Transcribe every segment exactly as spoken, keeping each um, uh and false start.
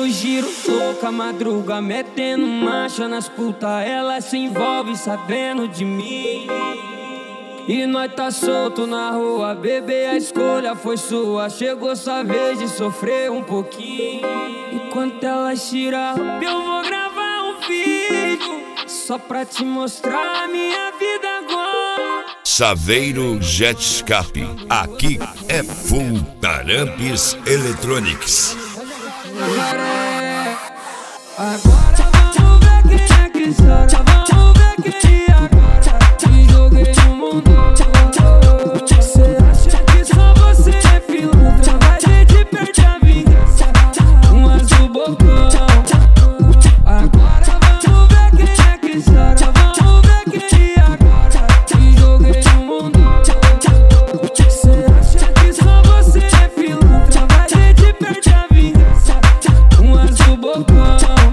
giro, louca madruga, metendo marcha nas puta. Ela se envolve sabendo de mim. E nós tá solto na rua, bebê, a escolha foi sua. Chegou sua vez de sofrer um pouquinho. Enquanto ela tira, eu vou gravar um vídeo só pra te mostrar a minha vida agora. Saveiro Jetscape, aqui é Full Taramps Electronics. Agora, agora vamos ver quem é que chora. Vamos ver quem é agora. Te joguei no mundo. Cê acha que só você é pilantra? Vai ver de perto a vingança. Um azul bocão. Agora vamos ver quem é que chora. Vamos ver quem é agora. Te joguei no mundo. Cê acha que só você é pilantra? Vai ver de perto a vingança. Um azul bocão.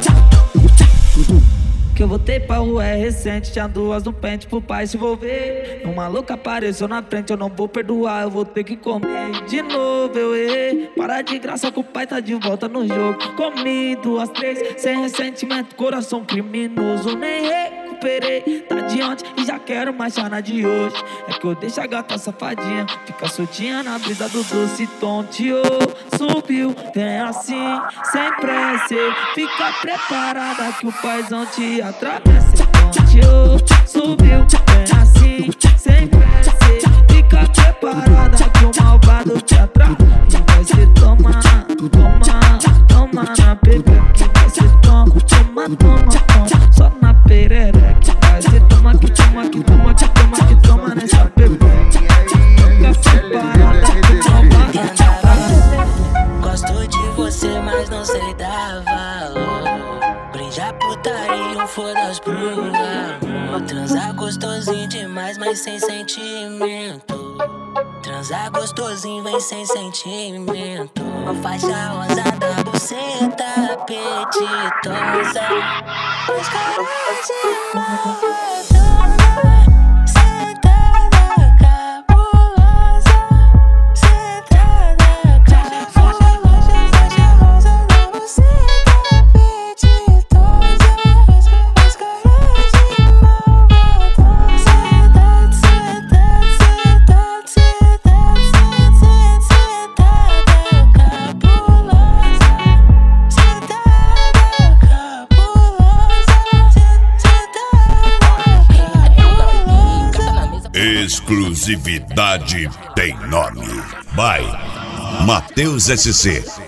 Que eu voltei pra rua é recente, tinha duas no pente pro pai se envolver. Um maluco apareceu na frente, eu não vou perdoar, eu vou ter que comer. De novo eu errei, para de graça que o pai tá de volta no jogo. Comi duas, três, sem ressentimento, coração criminoso, nem recuperei. Tá de ontem e já quero mais chana de hoje. É que eu deixo a gata safadinha, fica soltinha na brisa do doce tonteou. Subiu, vem assim, sem pressa, fica preparada que o paizão te atravessa. Tonteou, subiu, vem assim, sem pressa, fica preparada que o malvado te atrai. E vai ser toma, toma, toma na bebê. Que vai ser toma, toma, toma, toma, só na perereca. Que vai ser toma, que toma, que toma, que toma, que toma nessa bebê. Fica preparada que o malvado te atrai. Gosto de você, mas não sei dar valor. Brinde a putaria, foda-se pro amor. Transar gostosinho demais, mas sem sentimento. Transar gostosinho, vem sem sentimento. Uma faixa rosa da buceta apetitosa. Os caras de malvadona. Exclusividade tem nome. By Matheus S C.